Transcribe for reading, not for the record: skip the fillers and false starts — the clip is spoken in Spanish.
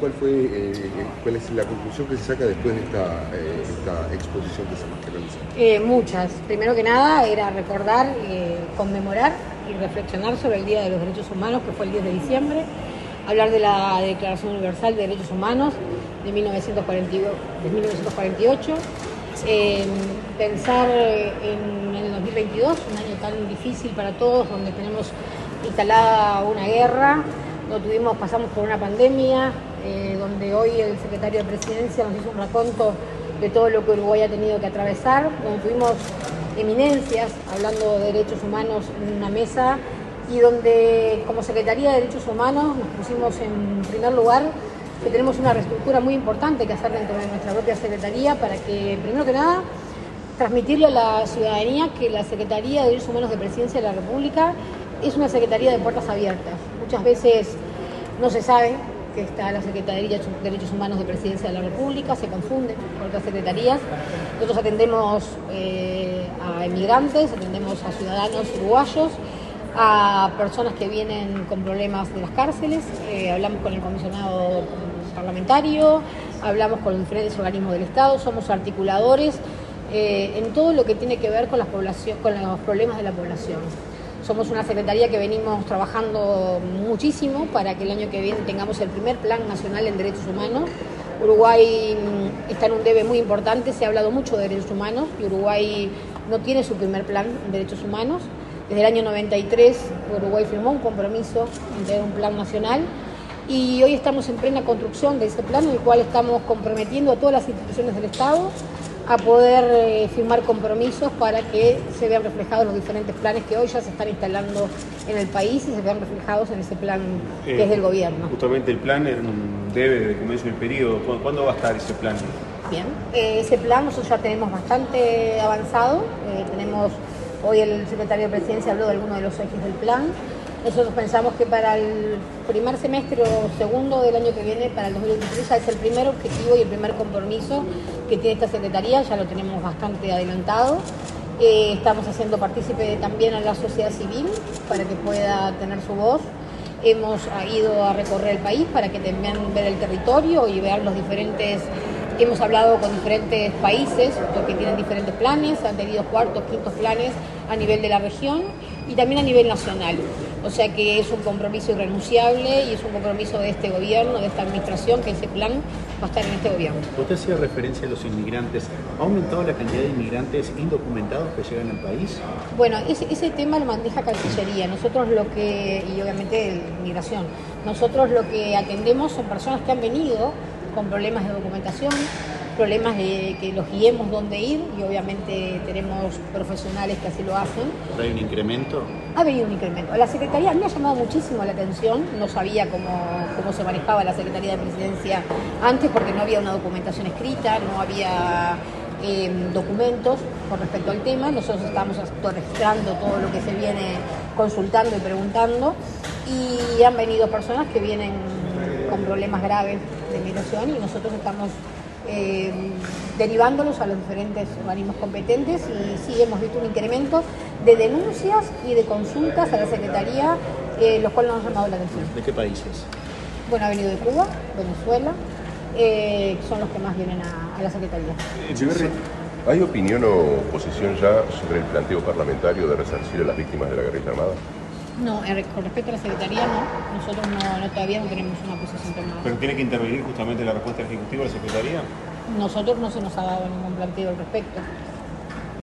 cuál es la conclusión que se saca después de esta exposición que se realizó? Muchas. Primero que nada era recordar, conmemorar y reflexionar sobre el Día de los Derechos Humanos, que fue el 10 de diciembre, hablar de la Declaración Universal de Derechos Humanos de 1948, pensar en el 2022, un año tan difícil para todos, donde tenemos instalada una guerra, pasamos por una pandemia, donde hoy el secretario de Presidencia nos hizo un raconto de todo lo que Uruguay ha tenido que atravesar, donde tuvimos eminencias hablando de derechos humanos en una mesa y donde como Secretaría de Derechos Humanos nos pusimos en primer lugar que tenemos una reestructura muy importante que hacer dentro de nuestra propia Secretaría para que, primero que nada, transmitirle a la ciudadanía que la Secretaría de Derechos Humanos de Presidencia de la República es una Secretaría de puertas abiertas. Muchas veces no se sabe que está la Secretaría de Derechos Humanos de Presidencia de la República, se confunde con otras secretarías. Nosotros atendemos a emigrantes, atendemos a ciudadanos uruguayos, a personas que vienen con problemas de las cárceles, hablamos con el comisionado parlamentario, hablamos con los diferentes organismos del Estado, somos articuladores en todo lo que tiene que ver con los problemas de la población. Somos una secretaría que venimos trabajando muchísimo para que el año que viene tengamos el primer Plan Nacional en Derechos Humanos. Uruguay está en un debe muy importante, se ha hablado mucho de derechos humanos y Uruguay no tiene su primer plan en derechos humanos. Desde el año 93 Uruguay firmó un compromiso de un plan nacional y hoy estamos en plena construcción de ese plan, en el cual estamos comprometiendo a todas las instituciones del Estado a poder firmar compromisos para que se vean reflejados los diferentes planes que hoy ya se están instalando en el país y se vean reflejados en ese plan que es del gobierno. Justamente el plan debe de comienzo del periodo. ¿Cuándo va a estar ese plan? Bien, ese plan nosotros ya tenemos bastante avanzado. Hoy el secretario de Presidencia habló de algunos de los ejes del plan. Nosotros pensamos que para el primer semestre o segundo del año que viene, para el 2023, ya es el primer objetivo y el primer compromiso que tiene esta Secretaría, ya lo tenemos bastante adelantado. Estamos haciendo partícipe también a la sociedad civil para que pueda tener su voz. Hemos ido a recorrer el país para que también ver el territorio y ver los diferentes. Hemos hablado con diferentes países porque tienen diferentes planes, han tenido cuartos, quintos planes a nivel de la región y también a nivel nacional. O sea que es un compromiso irrenunciable y es un compromiso de este gobierno, de esta administración, que ese plan va a estar en este gobierno. Usted hacía referencia a los inmigrantes. ¿Ha aumentado la cantidad de inmigrantes indocumentados que llegan al país? Bueno, ese tema lo maneja Cancillería. Nosotros y obviamente migración. Nosotros lo que atendemos son personas que han venido con problemas de documentación, problemas de que los guiemos dónde ir y obviamente tenemos profesionales que así lo hacen. ¿Hay un incremento? Ha habido un incremento. La Secretaría me ha llamado muchísimo la atención, no sabía cómo se manejaba la Secretaría de Presidencia antes porque no había una documentación escrita, no había documentos con respecto al tema. Nosotros estamos registrando todo lo que se viene consultando y preguntando y han venido personas que vienen con problemas graves de migración y nosotros estamos derivándolos a los diferentes organismos competentes y sí hemos visto un incremento de denuncias y de consultas a la Secretaría, los cuales nos han llamado la atención. ¿De qué países? Bueno, ha venido de Cuba, Venezuela, son los que más vienen a la Secretaría. ¿Hay opinión o posición ya sobre el planteo parlamentario de resarcir a las víctimas de la guerrilla armada? No, con respecto a la Secretaría no, nosotros todavía no tenemos una posición tomada. ¿Pero tiene que intervenir justamente la respuesta ejecutiva de la Secretaría? Nosotros no se nos ha dado ningún planteo al respecto.